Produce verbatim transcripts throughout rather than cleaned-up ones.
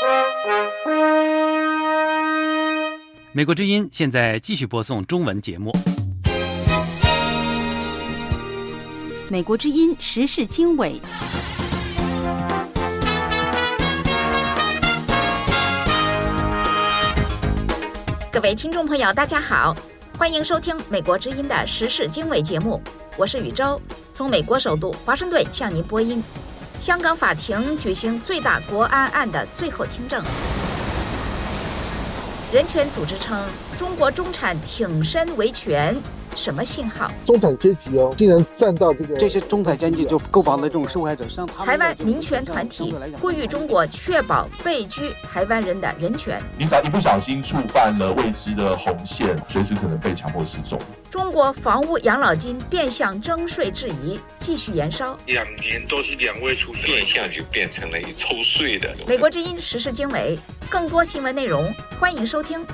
美国之音现在继续播送中文节目。 美国之音时事经纬。 各位听众朋友，大家好，欢迎收听美国之音的时事经纬节目，我是宇宙，从美国首都华盛顿向您播音。香港法庭举行最大国安案的最后听证。人权组织称，中国中产挺身维权，什么信号？ 中产阶级哦，竟然站到这个这些中产阶级就购房的这种受害者上。 台湾民权团体呼吁中国确保被拘台湾人的人权。 你只要一不小心触犯了未知的红线，随时可能被强迫失踪。 中国房屋养老金变相征税质疑继续延烧， 两年都是两位数，变相就变成了一抽税的。 美国之音时事经纬，更多新闻内容，欢迎收听。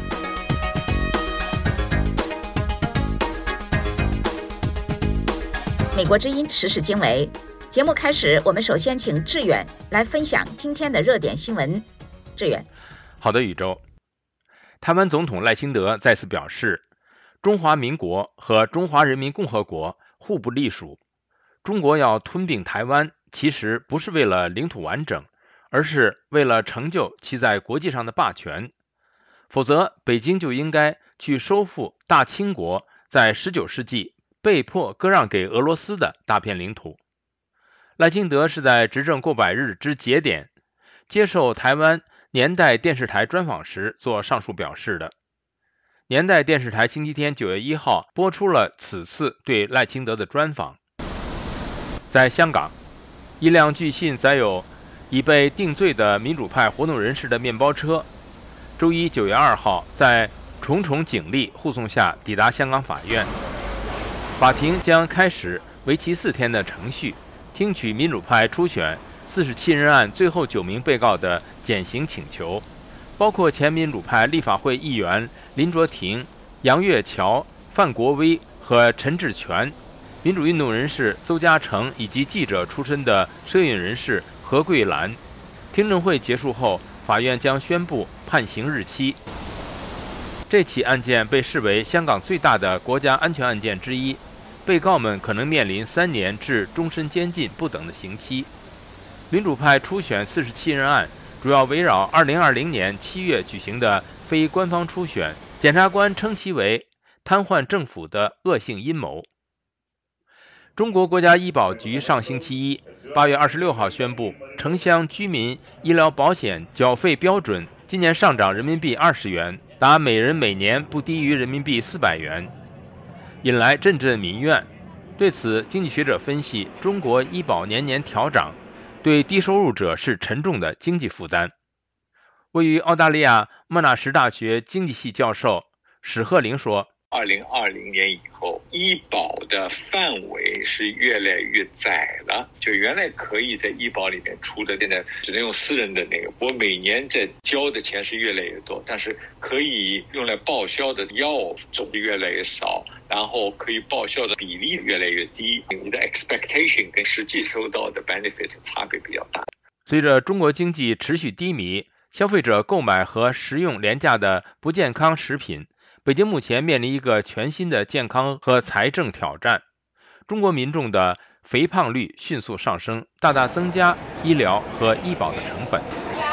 美国之音时事经纬节目开始，我们首先请志远来分享今天的热点新闻。志远， 好的，宇宙。台湾总统赖清德再次表示，中华民国和中华人民共和国互不隶属，中国要吞并台湾，其实不是为了领土完整，而是为了成就其在国际上的霸权。否则，北京就应该去收复大清国在十九世纪被迫割让给俄罗斯的大片领土。赖清德是在执政过百日之节点，接受台湾年代电视台专访时做上述表示的。年代电视台星期天九月一号播出了此次对赖清德的专访。在香港，一辆据信载有已被定罪的民主派活动人士的面包车，周一九月二号在重重警力护送下抵达香港法院。法庭将开始为期四天的程序，听取民主派初选四十七人案最后九名被告的减刑请求，包括前民主派立法会议员林卓廷、杨岳桥、范国威和陈志全，民主运动人士邹家成以及记者出身的摄影人士何桂兰。听证会结束后，法院将宣布判刑日期。这起案件被视为香港最大的国家安全案件之一，被告们可能面临三年至终身监禁不等的刑期。民主派初选四十七人案主要围绕二零二零年七月举行的非官方初选，检察官称其为瘫痪政府的恶性阴谋。中国国家医保局上星期一八月二十六号宣布，城乡居民医疗保险缴费标准今年上涨人民币二十元，达每人每年不低于人民币四百元，引来阵阵民怨。对此，经济学者分析，中国医保年年调涨，对低收入者是沉重的经济负担。位于澳大利亚莫纳什大学经济系教授史鹤龄说， 二零二零年以后，医保的范围是越来越窄了。就原来可以在医保里面出的，现在只能用私人的那个。我每年在交的钱是越来越多，但是可以用来报销的药种越来越少，然后可以报销的比例越来越低。你的 expectation 跟实际收到的 benefit 差别比较大。 随着中国经济持续低迷，消费者购买和食用廉价的不健康食品，北京目前面临一个全新的健康和财政挑战。中国民众的肥胖率迅速上升，大大增加医疗和医保的成本。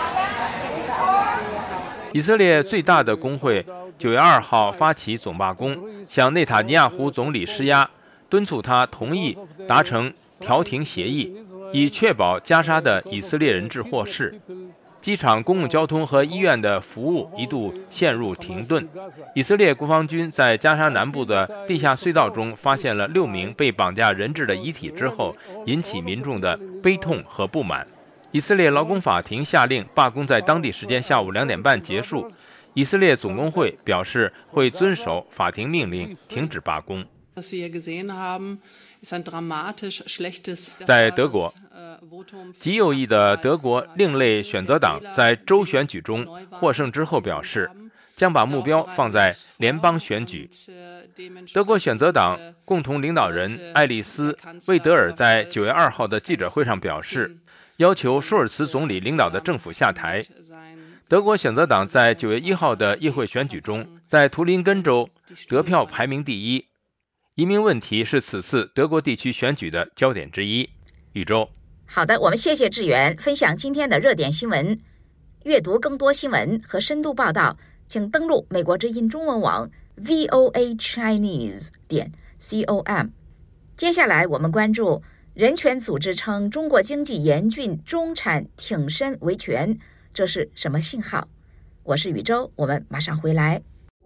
以色列最大的工会九月二号发起总罢工，向内塔尼亚胡总理施压，敦促他同意达成调停协议，以确保加沙的以色列人质获释。机场、公共交通和医院的服务一度陷入停顿。以色列国防军在加沙南部的地下隧道中发现了六名被绑架人质的遗体之后，引起民众的悲痛和不满。以色列劳工法庭下令罢工在当地时间下午两点半结束。以色列总工会表示会遵守法庭命令，停止罢工。在德国，极右翼的德国另类选择党在州选举中获胜之后表示，将把目标放在联邦选举。德国选择党共同领导人爱丽丝·魏德尔在九月二号的记者会上表示， 要求舒尔茨总理领导的政府下台。德国选择党在九月一号的议会选举中，在图林根州得票排名第一。移民问题是此次德国地区选举的焦点之一。宇宙， 好的，我们谢谢志远分享今天的热点新闻。阅读更多新闻和深度报道，请登录美国之音中文网 v o a chinese 点 com。接下来我们关注人权组织称中国经济严峻，中产挺身维权，这是什么信号？我是宇宙，我们马上回来。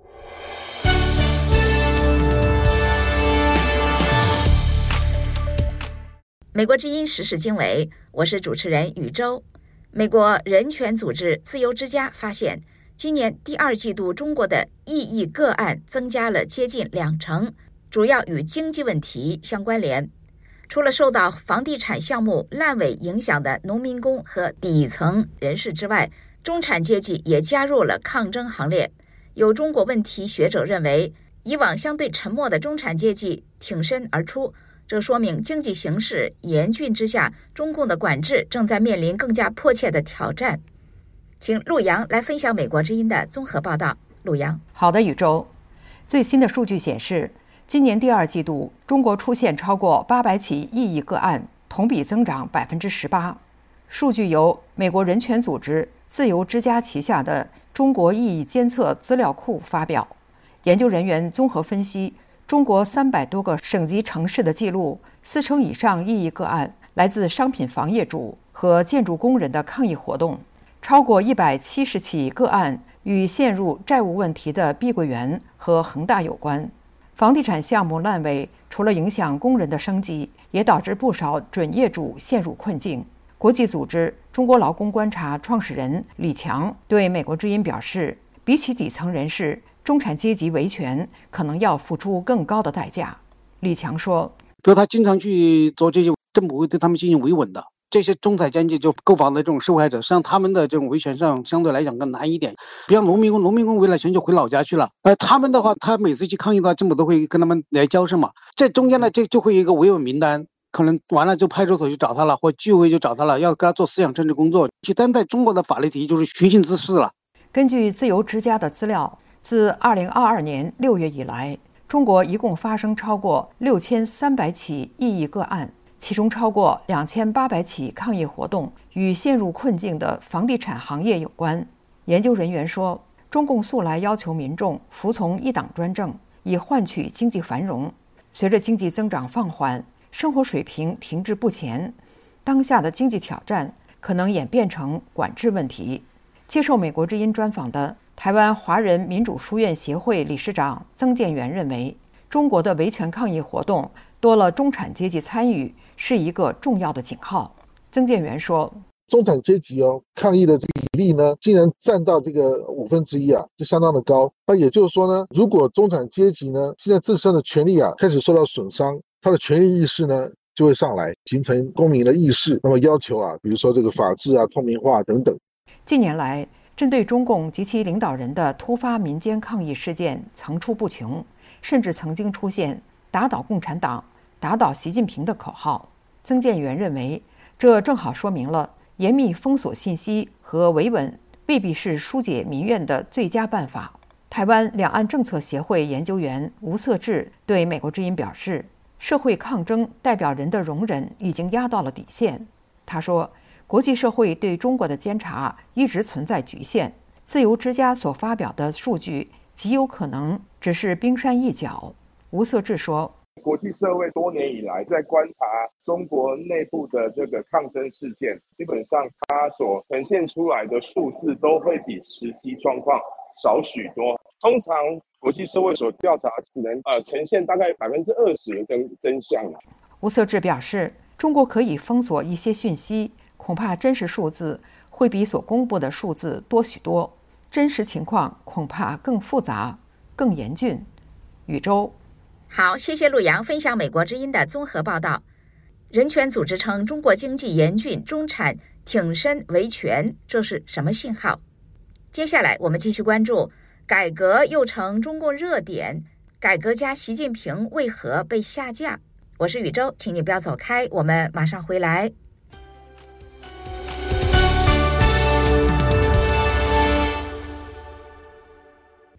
美国之音时事经纬，我是主持人宇宙。美国人权组织自由之家发现，今年第二季度中国的异议个案增加了接近两成，主要与经济问题相关联。除了受到房地产项目烂尾影响的农民工和底层人士之外，中产阶级也加入了抗争行列。有中国问题学者认为，以往相对沉默的中产阶级挺身而出，这说明经济形势严峻之下，中共的管制正在面临更加迫切的挑战。请陆阳来分享美国之音的综合报道。陆阳， 好的，宇宙。最新的数据显示，今年第二季度，中国出现超过八百起异议个案，同比增长百分之十八。数据由美国人权组织自由之家旗下的中国异议监测资料库发表。研究人员综合分析中国三百多个省级城市的记录，四成以上异议个案来自商品房业主和建筑工人的抗议活动，超过一百七十起个案与陷入债务问题的碧桂园和恒大有关。房地产项目烂尾，除了影响工人的生计，也导致不少准业主陷入困境。国际组织中国劳工观察创始人李强对美国之音表示，比起底层人士，中产阶级维权可能要付出更高的代价。李强说， 比如他经常去做这些政府会对他们进行维稳的，这些中产阶级就购房的这种受害者，实际上他们的这种维权上相对来讲更难一点。比方农民工，农民工为了钱就回老家去了，呃，他们的话，他每次去抗议的话，政府都会跟他们来交涉嘛。这中间呢，这就会有一个维稳名单，可能完了就派出所就找他了，或居委会就找他了，要跟他做思想政治工作。但在中国的法律体系就是寻衅滋事了。 根据自由之家的资料，自二零二二年六月以来，中国一共发生超过六千三百起异议个案，其中超过两千八百起抗议活动与陷入困境的房地产行业有关。研究人员说，中共素来要求民众服从一党专政，以换取经济繁荣。随着经济增长放缓，生活水平停滞不前，当下的经济挑战可能演变成管制问题。接受美国之音专访的台湾华人民主书院协会理事长曾建元认为，中国的维权抗议活动多了中产阶级参与，是一个重要的警号。曾建元说， 中产阶级哦抗议的这个比例呢，竟然占到这个五分之一啊，这相当的高。那也就是说呢，如果中产阶级呢现在自身的权利啊开始受到损伤，他的权利意识呢就会上来，形成公民的意识，那么要求啊，比如说这个法治啊、透明化等等。 近年来，针对中共及其领导人的突发民间抗议事件层出不穷，甚至曾经出现打倒共产党、打倒习近平的口号。曾建元认为，这正好说明了严密封锁信息和维稳未必是疏解民怨的最佳办法。台湾两岸政策协会研究员吴色志对美国之音表示，社会抗争代表人的容忍已经压到了底线。他说，国际社会对中国的监察一直存在局限，自由之家所发表的数据极有可能只是冰山一角。吴色志说， 国际社会多年以来在观察中国内部的这个抗争事件，基本上它所呈现出来的数字都会比实际状况少许多。通常国际社会所调查只能呃呈现大概百分之二十的真真相。 吴色志表示，中国可以封锁一些讯息，恐怕真实数字会比所公布的数字多许多，真实情况恐怕更复杂、更严峻。宇宙， 好，谢谢陆阳分享美国之音的综合报道。人权组织称中国经济严峻，中产挺身维权，这是什么信号？接下来我们继续关注改革又成中共热点，改革家习近平为何被下架？我是宇宙，请你不要走开，我们马上回来。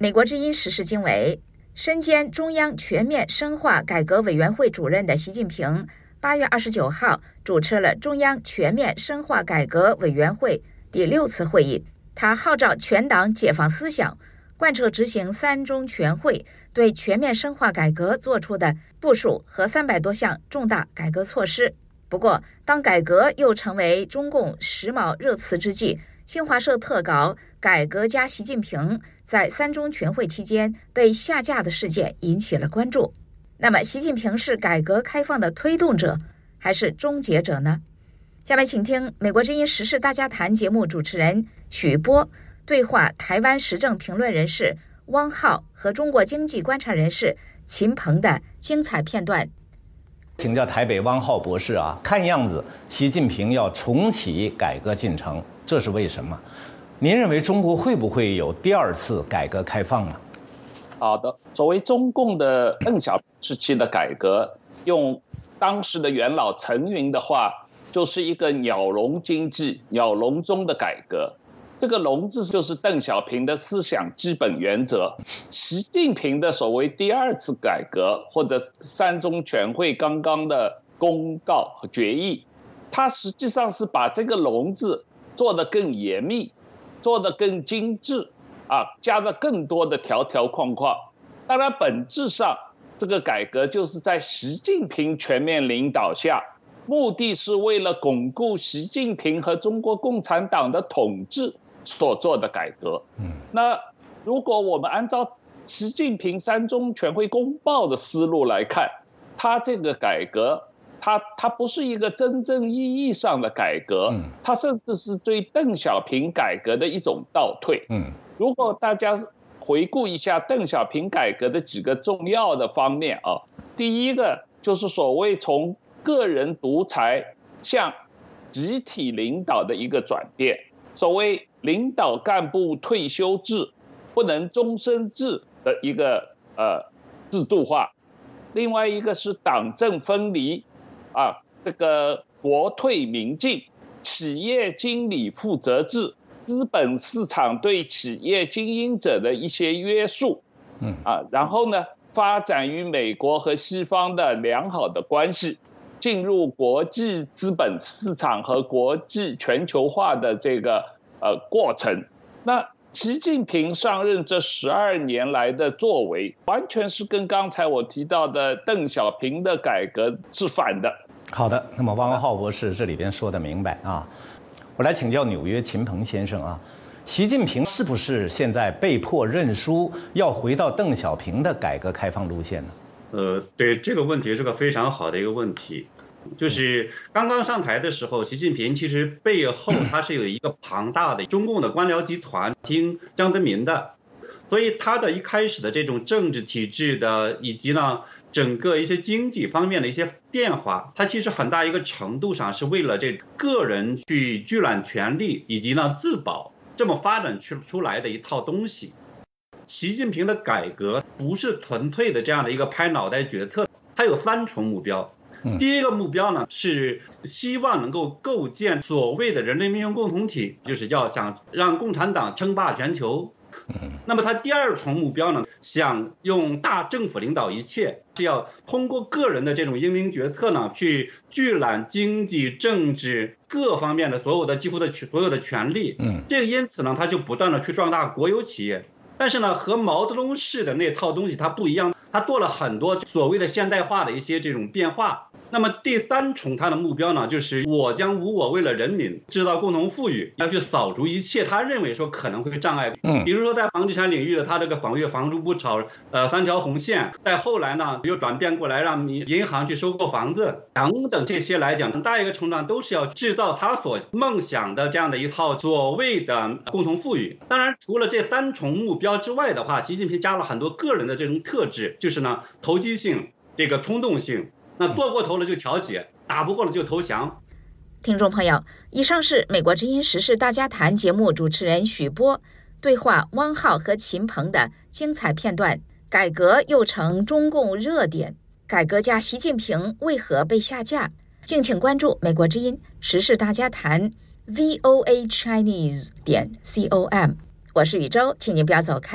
美国之音时事经纬，身兼中央全面深化改革委员会主任的习近平，八月二十九号主持了中央全面深化改革委员会第六次会议。他号召全党解放思想，贯彻执行三中全会对全面深化改革作出的部署和三百多项重大改革措施。不过，当改革又成为中共时髦热词之际，新华社特稿“改革家习近平”在三中全会期间被下架的事件引起了关注。那么，习近平是改革开放的推动者还是终结者呢？下面请听美国之音时事大家谈节目主持人许波对话台湾时政评论人士汪浩和中国经济观察人士秦鹏的精彩片段。 请教台北汪浩博士啊，看样子习近平要重启改革进程，这是为什么？您认为中国会不会有第二次改革开放呢？ 好的，作为中共的邓小平时期的改革，用当时的元老陈云的话，就是一个鸟笼经济，鸟笼中的改革。这个笼字就是邓小平的思想基本原则。习近平的所谓第二次改革，或者三中全会刚刚的公告和决议，它实际上是把这个笼字做得更严密，做得更精致啊，加了更多的条条框框。当然，本质上这个改革就是在习近平全面领导下，目的是为了巩固习近平和中国共产党的统治所做的改革。那如果我们按照习近平三中全会公报的思路来看，他这个改革，它它不是一个真正意义上的改革，它甚至是对邓小平改革的一种倒退。如果大家回顾一下邓小平改革的几个重要的方面啊，第一个就是所谓从个人独裁向集体领导的一个转变，所谓领导干部退休制不能终身制的一个呃制度化。另外一个是党政分离啊，这个国退民进，企业经理负责制，资本市场对企业经营者的一些约束，嗯啊，然后呢，发展与美国和西方的良好的关系，进入国际资本市场和国际全球化的这个呃过程。那习近平上任这十二年来的作为，完全是跟刚才我提到的邓小平的改革是反的。 好的，那么汪浩博士这里边说得明白啊。我来请教纽约秦鹏先生啊，习近平是不是现在被迫认输，要回到邓小平的改革开放路线呢？ 呃，对，这个问题是个非常好的一个问题。就是刚刚上台的时候，习近平其实背后他是有一个庞大的中共的官僚集团听江泽民的，所以他的一开始的这种政治体制的以及呢整个一些经济方面的一些变化，它其实很大一个程度上是为了这个人去聚揽权力以及呢自保这么发展出出来的一套东西。习近平的改革不是纯粹的这样的一个拍脑袋决策，它有三重目标。第一个目标呢是希望能够构建所谓的人类命运共同体，就是要想让共产党称霸全球。那么他第二重目标呢，想用大政府领导一切，是要通过个人的这种英明决策呢，去聚揽经济、政治各方面的所有的几乎的所有的权利。嗯，这个因此呢，他就不断的去壮大国有企业。但是呢，和毛泽东式的那套东西它不一样，它做了很多所谓的现代化的一些这种变化。那么第三重他的目标呢，就是我将无我，为了人民制造共同富裕，要去扫除一切他认为说可能会障碍。嗯，比如说在房地产领域的他这个防御房住不炒呃三条红线，在后来呢又转变过来让银行去收购房子等等，这些来讲很大一个程度上都是要制造他所梦想的这样的一套所谓的共同富裕。当然除了这三重目标之外的话，习近平加了很多个人的这种特质，就是呢投机性、这个冲动性，那做过头了就调解，打不过了就投降。 听众朋友，以上是美国之音时事大家谈节目主持人许波对话汪浩和秦鹏的精彩片段。改革又成中共热点，改革家习近平为何被下架？敬请关注美国之音时事大家谈 V O A Chinese 点 com。我是宇宙，请您不要走开，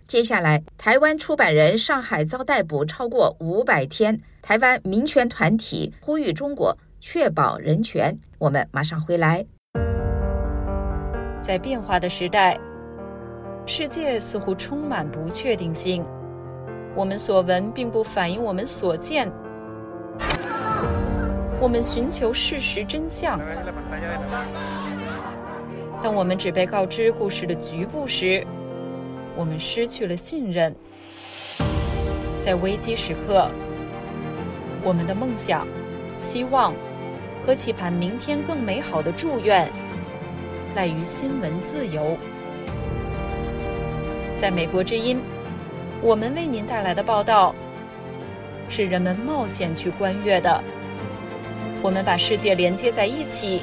接下来，台湾出版人上海遭逮捕超过五百天，台湾民权团体呼吁中国确保人权。我们马上回来。 在变化的时代，世界似乎充满不确定性，我们所闻并不反映我们所见。我们寻求事实真相，当我们只被告知故事的局部时，我们失去了信任。在危机时刻，我们的梦想、希望和期盼明天更美好的祝愿赖于新闻自由。在美国之音，我们为您带来的报道是人们冒险去观阅的。我们把世界连接在一起，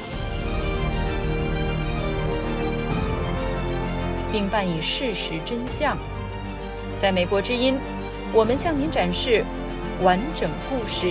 并伴以事实真相。在美国之音，我们向您展示完整故事。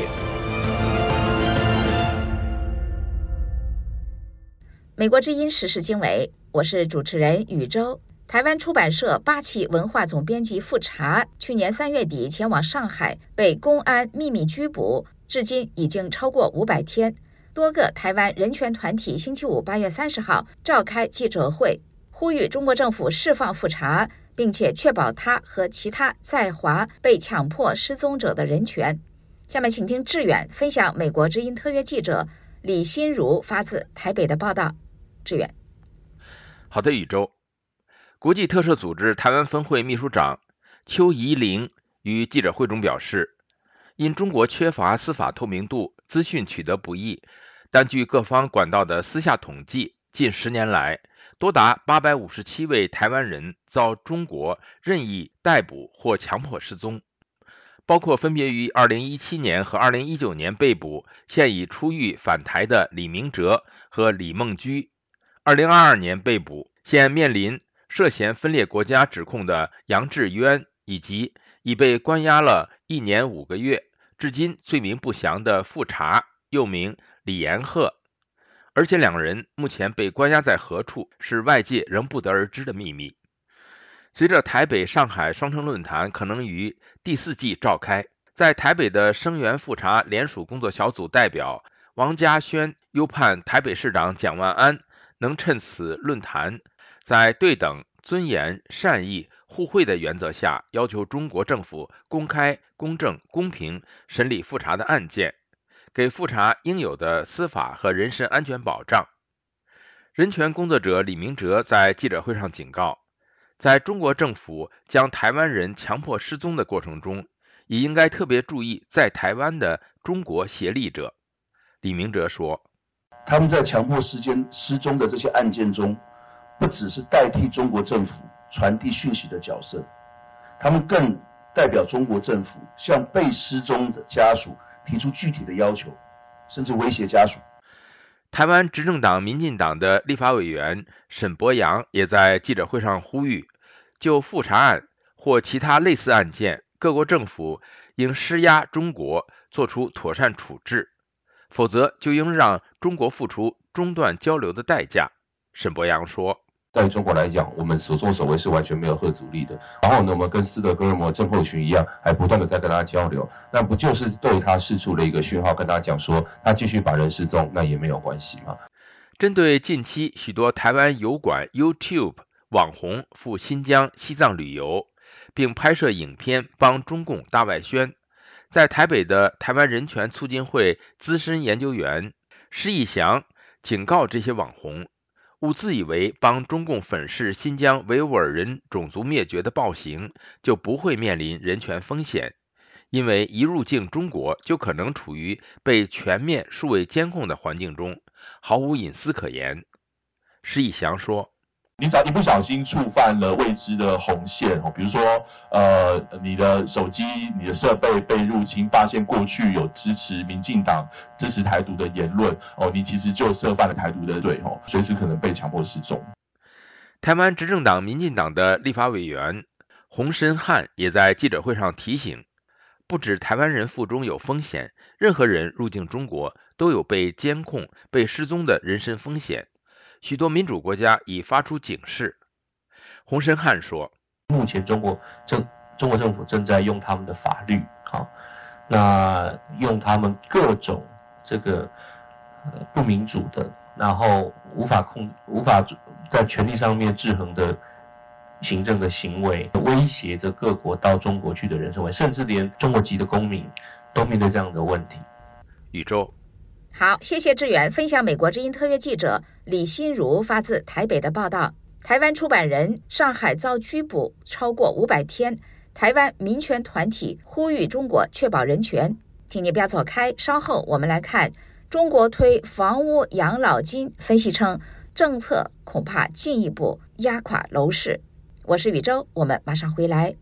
美国之音时事经纬，我是主持人宇宙。台湾出版社八旗文化总编辑富察去年三月底前往上海，被公安秘密拘捕，至今已经超过五百天。多个台湾人权团体星期五八月三十号召开记者会，呼吁中国政府释放富察，并且确保他和其他在华被强迫失踪者的人权。下面请听志远分享美国之音特约记者李心如发自台北的报道。志远。 好的，宇宙。国际特赦组织台湾分会秘书长邱怡玲于记者会中表示，因中国缺乏司法透明度，资讯取得不易，单据各方管道的私下统计，近十年来多达八百五十七位台湾人遭中国任意逮捕或强迫失踪，包括分别于二零一七年和二零一九年被捕现已出狱返台的李明哲和李梦居，二零二二年被捕现面临涉嫌分裂国家指控的杨志渊，以及已被关押了一年五个月至今罪名不详的富察，又名李延鹤，而且两人目前被关押在何处是外界仍不得而知的秘密。随着台北上海双城论坛可能于第四季召开，在台北的声援富察联署工作小组代表王家轩忧盼台北市长蒋万安能趁此论坛在对等、尊严、善意、互惠的原则下，要求中国政府公开、公正、公平审理富察的案件，给富察应有的司法和人身安全保障。人权工作者李明哲在记者会上警告，在中国政府将台湾人强迫失踪的过程中，也应该特别注意在台湾的中国协力者。李明哲说， 他们在强迫失间失踪的这些案件中，不只是代替中国政府传递讯息的角色，他们更代表中国政府向被失踪的家属提出具体的要求，甚至威胁家属。 台湾执政党民进党的立法委员沈伯洋也在记者会上呼吁，就富察案或其他类似案件，各国政府应施压中国做出妥善处置，否则就应让中国付出中断交流的代价。沈伯洋说， 在中国来讲，我们所作所为是完全没有吓阻力的。然后呢，我们跟斯德哥尔摩症候群一样，还不断的在跟他交流，那不就是对他释出了一个讯号，跟他讲说，他继续把人失踪，那也没有关系嘛。 针对近期许多台湾油管 YouTube 网红赴新疆、西藏旅游，并拍摄影片帮中共大外宣，在台北的台湾人权促进会资深研究员施义祥警告这些网红，误自以为帮中共粉饰新疆维吾尔人种族灭绝的暴行就不会面临人权风险，因为一入境中国就可能处于被全面数位监控的环境中，毫无隐私可言。施义祥说， 你只要一不小心触犯了未知的红线，比如说呃，你的手机、你的设备被入侵，发现过去有支持民进党、支持台独的言论，哦，你其实就涉犯了台独的罪，哦，随时可能被强迫失踪。 台湾执政党民进党的立法委员洪申翰也在记者会上提醒，不止台湾人腹中有风险，任何人入境中国都有被监控、被失踪的人身风险。许多民主国家已发出警示。洪申翰说， 目前中国政中国政府正在用他们的法律，好，那用他们各种这个呃不民主的，然后无法控无法在权力上面制衡的行政的行为，威胁着各国到中国去的人生，甚至连中国籍的公民都面对这样的问题。 宇宙， 好，谢谢志远分享美国之音特约记者李心如发自台北的报道。台湾出版人上海遭拘捕超过五百天，台湾民权团体呼吁中国确保人权。请你不要走开，稍后我们来看中国推房屋养老金，分析称政策恐怕进一步压垮楼市。我是宇宙，我们马上回来。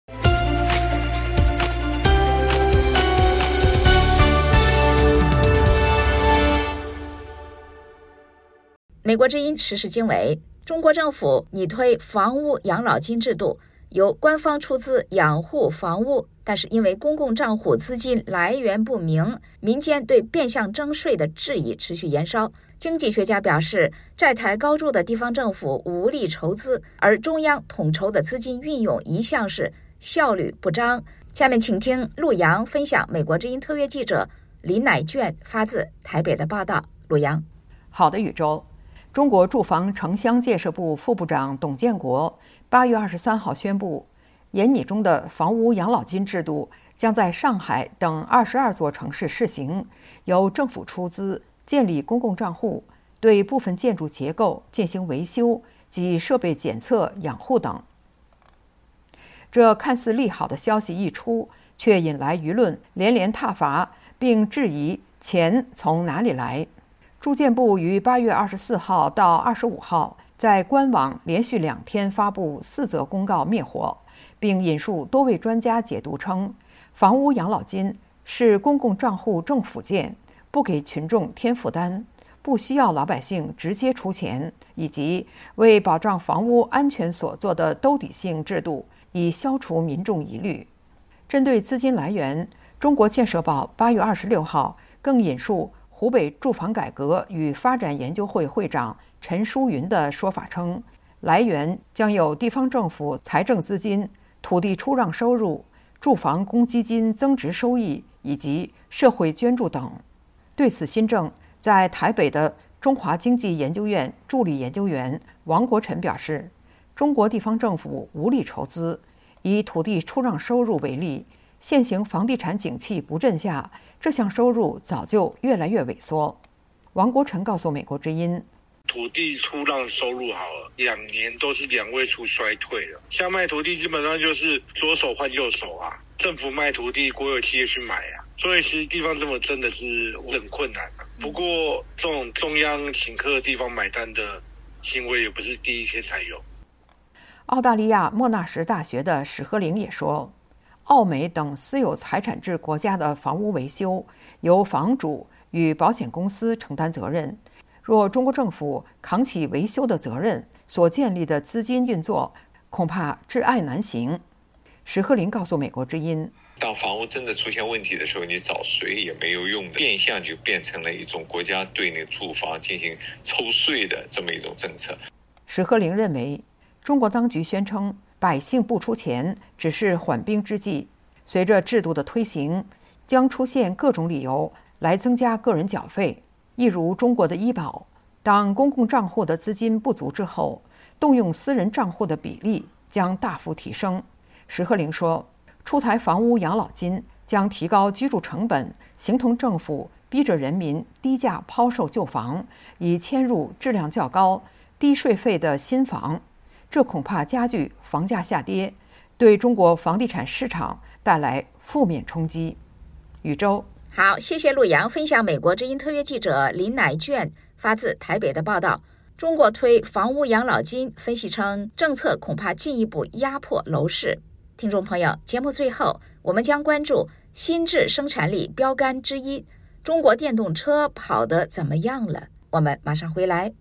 美国之音时事经纬，中国政府拟推房屋养老金制度，由官方出资养护房屋，但是因为公共账户资金来源不明，民间对变相征税的质疑持续延烧。经济学家表示，债台高筑的地方政府无力筹资，而中央统筹的资金运用一向是效率不彰。下面请听陆洋分享美国之音特约记者林乃卷发自台北的报道。陆洋， 好的，宇宙。中国住房城乡建设部副部长董建国八月二十三号宣布，研拟中的房屋养老金制度将在上海等二十二座城市试行，由政府出资建立公共账户，对部分建筑结构进行维修及设备检测、养护等。这看似利好的消息一出，却引来舆论连连挞伐，并质疑钱从哪里来。住建部于八月二十四号到二十五号在官网连续两天发布四则公告灭火，并引述多位专家解读称，房屋养老金是公共账户政府建，不给群众添负担，不需要老百姓直接出钱，以及为保障房屋安全所做的兜底性制度，以消除民众疑虑。针对资金来源，中国建设报八月二十六号更引述湖北住房改革与发展研究会会长陈淑云的说法称，来源将有地方政府财政资金、土地出让收入、住房公积金增值收益以及社会捐助等。对此新政，在台北的中华经济研究院助理研究员王国臣表示，中国地方政府无力筹资。以土地出让收入为例，现行房地产景气不振下，这项收入早就越来越萎缩。王国臣告诉美国之音， 土地出让收入好了，两年都是两位数衰退了。像卖土地基本上就是左手换右手啊，政府卖土地，国有企业去买啊，所以其实地方政府真的是很困难啊。不过这种中央请客地方买单的行为也不是第一天才有。 澳大利亚莫纳什大学的史鹤龄也说，澳美等私有财产制国家的房屋维修由房主与保险公司承担责任，若中国政府扛起维修的责任，所建立的资金运作恐怕至爱难行。史鹤龄告诉美国之音， 当房屋真的出现问题的时候，你找谁也没有用的，变相就变成了一种国家对那住房进行抽税的这么一种政策。 史鹤龄认为，中国当局宣称百姓不出钱只是缓兵之计，随着制度的推行，将出现各种理由来增加个人缴费，一如中国的医保。当公共账户的资金不足之后，动用私人账户的比例将大幅提升。史鹤龄说，出台房屋养老金将提高居住成本，形同政府逼着人民低价抛售旧房，以迁入质量较高、低税费的新房。这恐怕加剧房价下跌，对中国房地产市场带来负面冲击。宇宙， 好，谢谢陆洋分享美国之音特约记者林乃卷发自台北的报道。中国推房屋养老金，分析称政策恐怕进一步压迫楼市。听众朋友，节目最后我们将关注新质生产力标杆之一，中国电动车跑得怎么样了？我们马上回来。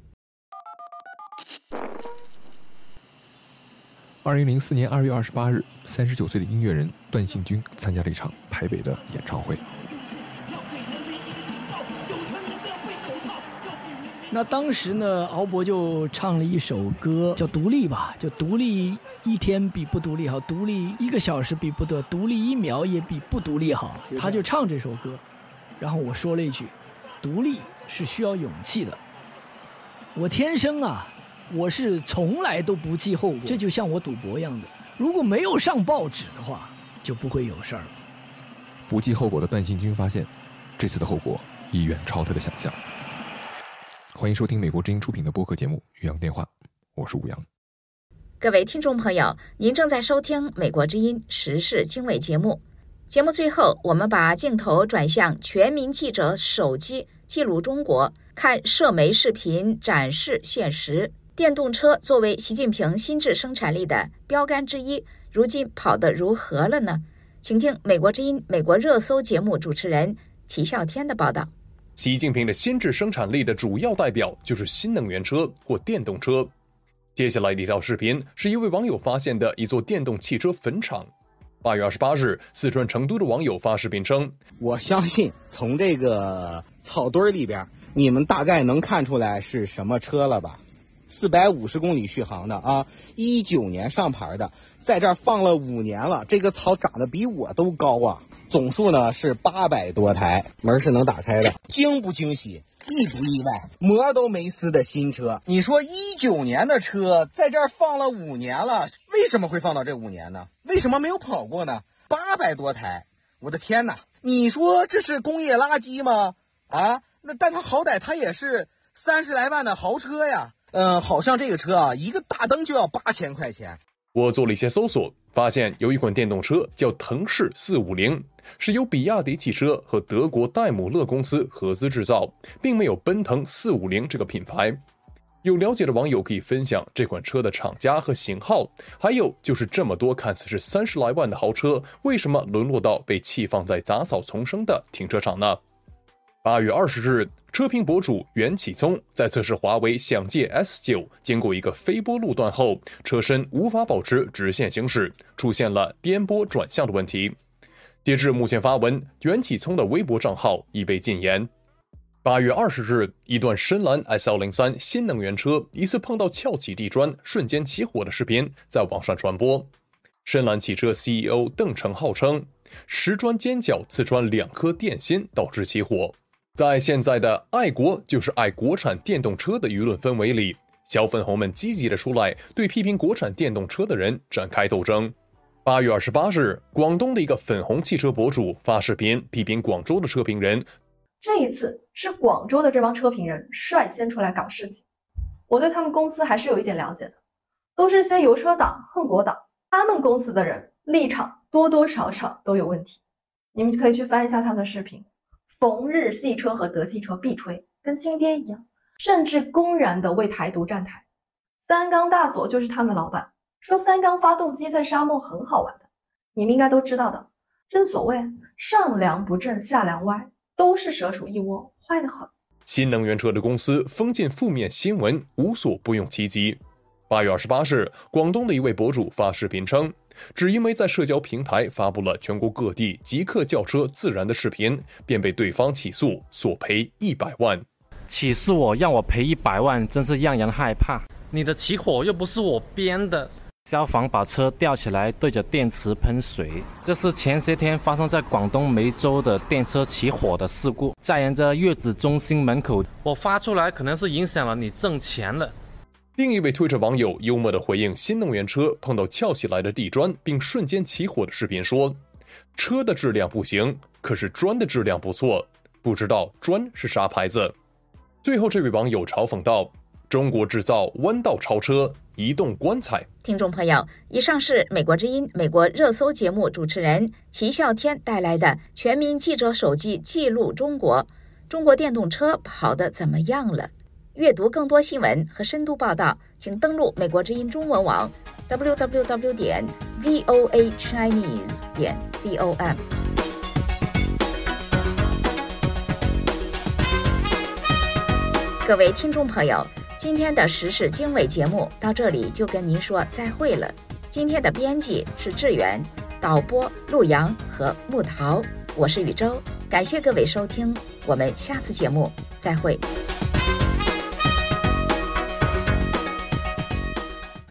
二零零四年二月二十八日，三十九岁的音乐人段信军参加了一场台北的演唱会。 那当时呢，敖博就唱了一首歌，叫《独立》吧，就独立一天比不独立好，独立一个小时比不得，独立一秒也比不独立好。他就唱这首歌，然后我说了一句：“独立是需要勇气的。”我天生啊，我是从来都不计后果，这就像我赌博一样的，如果没有上报纸的话，就不会有事儿了。 不计后果的段信军发现，这次的后果已远超他的想象。欢迎收听美国之音出品的播客节目《岳阳电话》，我是吴阳。 各位听众朋友，您正在收听美国之音时事经纬节目。节目最后，我们把镜头转向全民记者手机记录中国，看社媒视频展示现实。电动车作为习近平新质生产力的标杆之一，如今跑得如何了呢？请听美国之音美国热搜节目主持人齐笑天的报道。 习近平的新质生产力的主要代表就是新能源车或电动车。接下来的一条视频是一位网友发现的一座电动汽车坟场。八月二十八日，四川成都的网友发视频称：“ 我相信从这个草堆里边，你们大概能看出来是什么车了吧？四百五十公里续航的啊，一九年上牌的，在这儿放了五年了，这个草长得比我都高啊。”总数呢是八百多台，门是能打开的，惊不惊喜，意不意外？膜都没撕的新车，你说一九年的车在这儿放了五年了，为什么会放到这五年呢？为什么没有跑过呢？八百多台，我的天哪！你说这是工业垃圾吗？啊，那但它好歹它也是三十来万的豪车呀。嗯、呃，好像这个车啊，一个大灯就要八千块钱。 我做了一些搜索，发现有一款电动车叫腾势四五零，是由比亚迪汽车和德国戴姆勒公司合资制造，并没有奔腾四五零这个品牌。有了解的网友可以分享这款车的厂家和型号，还有就是这么多看似是三十来万的豪车，为什么沦落到被弃放在杂草丛生的停车场呢？八月二十日，车评博主袁启聪在测试华为想界 S 九 经过一个飞波路段后，车身无法保持直线行驶，出现了颠簸转向的问题。截至目前发文，袁启聪的微博账号已被禁言。八月二十日，一段深蓝 S 一零三 新能源车疑似碰到翘起地砖瞬间起火的视频在网上传播。深蓝汽车 C E O 邓成浩称，石砖尖角刺穿两颗电芯导致起火。在现在的爱国就是爱国产电动车的舆论氛围里，小粉红们积极地出来对批评国产电动车的人展开斗争。八月二十八日，广东的一个粉红汽车博主发视频批评广州的车评人。 这一次是广州的这帮车评人率先出来搞事情，我对他们公司还是有一点了解的，都是些油车党、恨国党，他们公司的人立场多多少少都有问题。你们可以去翻一下他们的视频，逢日系车和德系车必吹，跟亲爹一样，甚至公然的为台独站台。三缸大佐就是他们的老板，说三缸发动机在沙漠很好玩的，你们应该都知道的。正所谓上梁不正下梁歪，都是蛇鼠一窝，坏得很。 新能源车的公司封禁负面新闻无所不用其极。八月二十八日，广东的一位博主发视频称，只因为在社交平台发布了全国各地极客轿车自燃的视频，便被对方起诉，索赔一百万。 起诉我，让我赔一百万，真是让人害怕。你的起火又不是我编的。消防把车吊起来，对着电池喷水，这是前些天发生在广东梅州的电车起火的事故，在人家月子中心门口。我发出来可能是影响了你挣钱了。 另一位推特网友幽默地回应新能源车碰到翘起来的地砖并瞬间起火的视频说，车的质量不行，可是砖的质量不错，不知道砖是啥牌子。最后这位网友嘲讽道，中国制造弯道超车，移动棺材。 听众朋友，以上是美国之音美国热搜节目主持人齐笑天带来的全民记者手机记录中国，中国电动车跑得怎么样了？阅读更多新闻和深度报道，请登录美国之音中文网 double-u double-u double-u 点 v o a chinese 点 com。各位听众朋友，今天的时事经纬节目到这里就跟您说再会了。今天的编辑是志远，导播陆阳和木桃，我是宇宙，感谢各位收听，我们下次节目再会。